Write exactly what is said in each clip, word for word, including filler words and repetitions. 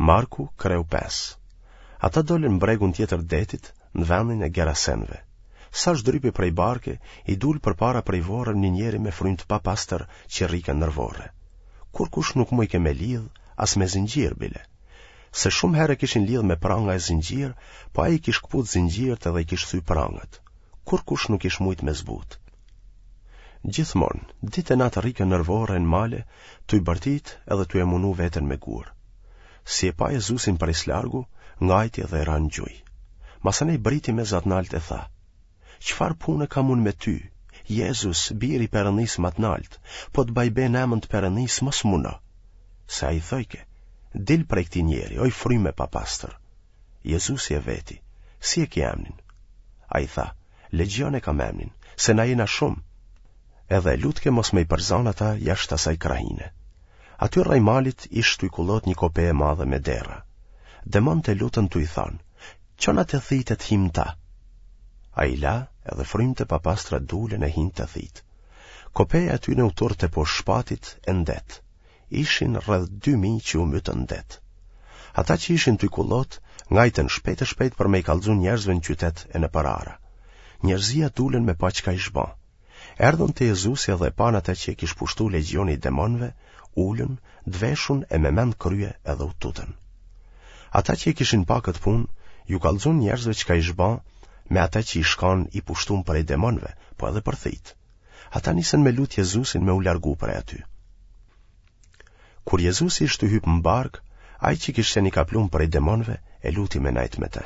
Marku kreu pesë. Ata dolën mbregun tjetër detit, në vendin e Gerasenve. Sa shdrypi prej barke, i dul përpara prej vorë një njeri me frymë pa pastër që rrike nërvore. Kur kush nuk mujke me lidh, as me zingjir bile. Se shumë herë kishin lidh me pranga e zingjir, po ai kish kput zingjirët edhe i kish thy prangat. Kur kush nuk ish mujt me zbut. Gjithmonë, ditë e natë rrike nërvore në male, tu i bërtit edhe tu e munu veten me gur. Si e pa Jezusin prej slargu, ngajti dhe ra në gjuj. Masanej briti me zatnalt e tha: "Qfar pune kam unë me ty, Jezus, biri Perëndis më t'nalt, po të bajbe emën të Perëndis mos muno." Se ai thojke: "Dil prej këtij njeri, oj fryme pa pastër." Jezusi e veti: "Si e ke emnin?" Ai tha: "Legjion e kam emnin, se na jena shumë." Edhe lutke mos me i përzan ata jashtë asaj krahine. Aty rraj malit ish tu i kullot një kope e madhe me dera. Demon të lutën tu i than: "Qona të thitet him ta." A i la edhe frymte pa pastra dulen e hin të thit. Kopeja aty në utur të po shpatit e ndet. Ishin rrëdh dy mijë që u mytën ndet. Ata që ishin të i kullot, ngajten shpejt e shpejt për me i kalzun njerëzve në qytet e në parara. Njerëzia dulen me pa qka i shba. Erdhën të Jezusi edhe pan ata që e kish pushtu legjioni i demonve, ullën, dveshun e me mend krye edhe u tutën. Ata që i kishin pa këtë pun, ju kalzun njerëzve qka i shba, me ata që i shkan i pushtun për e demonve, po edhe për thit. Ata nisen me lut Jezusin me u largu për e aty. Kur Jezusi ishte hyp në bark, ai që kishte një kaplum për e demonve, e luti me najt me te.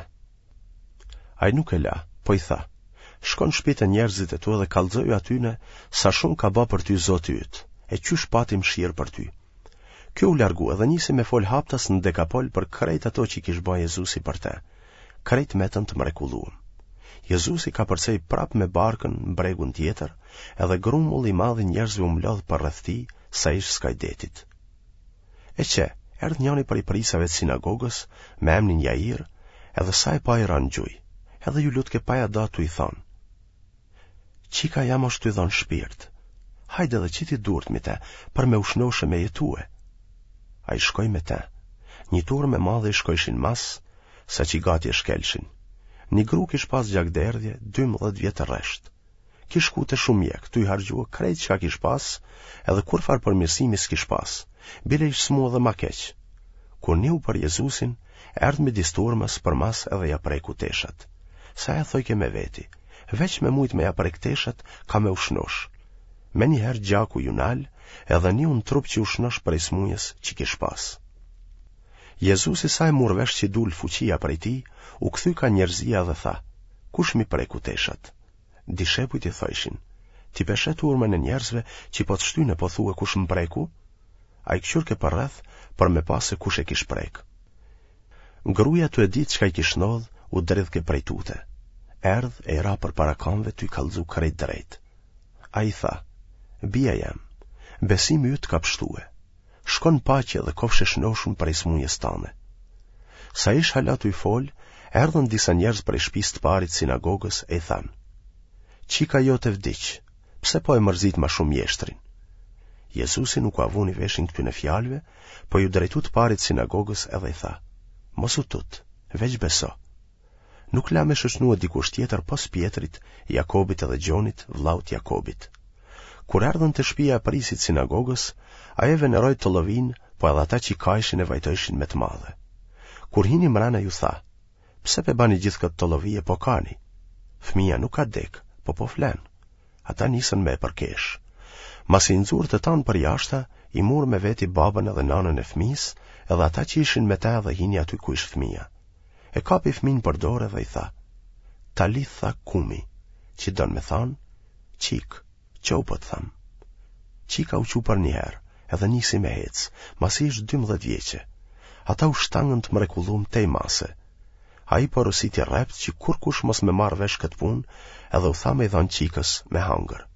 Ai nuk e la, po i tha: "Shkon shpite njerëzit e tu dhe kalzoju atyne sa shumë ka ba për ty Zoti yt, e qysh patim shirë për ty." Kjo u largu edhe nisi me fol haptas në Dekapol për krejt ato që kish ba Jezusi për te, krejt metën të mrekulluam. Jezusi ka përcej prap me barkën në bregun tjetër, edhe grumull i madhi njerëzve u mlodh për rreth tij sa ish skaj detit. E që, erdh njani për i prisave të sinagogës, me emnin Jair, edhe sa e pa i ran gjuj, edhe ju lutke paja da tu i than: "Qika jam është ty dhon shpirt, hajde dhe qiti durt mi te, për me ushnoshe me jetue." A i shkoj me te. Një tur me madhe i shkojshin mas, sa që i gati e shkelshin. Një gru kish pas gjak derdhje, dymbëdhjetë vjetë rresht. Kish kute shumë mjek, tu i hargjua krejt qka kish pas, edhe kur far përmirësimi s'kish pas, bile ish smu dhe ma keq. Kur niu për Jezusin, erdh me disturmës për mas edhe ja preku teshat. Sa e thojke me veti: "Veç me mujt me ja prek teshat, ka me ushnosh." Me njëherë gjaku ju nal, edhe një unë trup që ushnosh prej smujës që kish pas. Jezusi sa e mur vesh që dul fuqia prej ti, u kthy ka njerëzia dhe tha: "Kush mi preku teshat?" Dishepujt i thojshin: "Ti peshet urmën e njerëzve që po të shtyne po thue kush më preku?" A i këshurke për rreth për me pase kush e kish prek. Gruja tu e dit qka i kish nodh, u dredhke prej tute. Erdh e ra për para kamve tu i kalzu krejt drejt. A i tha: "Bia jam, besimi yt ka pshtue. Shkon paqe dhe kofshe shnoshun prej smujës tane." Sa ish halatu i fol, erdhën disa njerëz prej shtëpisë të parit sinagogës e i than: "Qika jote vdiq, pse po e mërzit ma shumë mjeshtrin?" Jezusi nuk avuni veshin këtyne fjalve, po ju drejtu të parit sinagogës edhe i tha: "Mos u tut, veç beso." Nuk la me shoqnua dikush tjetër pos Pjetrit, Jakobit edhe Gjonit, vllaut Jakobit. Kur erdhën të shtëpia e prisit sinagogës, ai e veneroi të lovin, po edhe ata që kajshin e vajtojshin me të madhe. Kur hini mrana ju tha: "Pse pe bani gjithë këtë tollovie po kani? Fëmia nuk ka dek, po po flen." Ata nisën me e përkesh. Masi nxurr të tanë për jashta, i mur me veti babën edhe nanën e fëmis, edhe ata që ishin me ta dhe hini aty ku ish fëmia. E kapi fëmin për dorë dhe i tha: "Talitha kumi", që don me than: "Qik, qau po të tham." Qika u qu për njëherë, edhe nisi me hec, masi ish dymbëdhjetë vjeqe. Ata u shtangën të mrekullum te i mase. A i porositi rrept që kur kush mos me marrë vesh këtë pun, edhe u tha me i dhan qikës me hangër.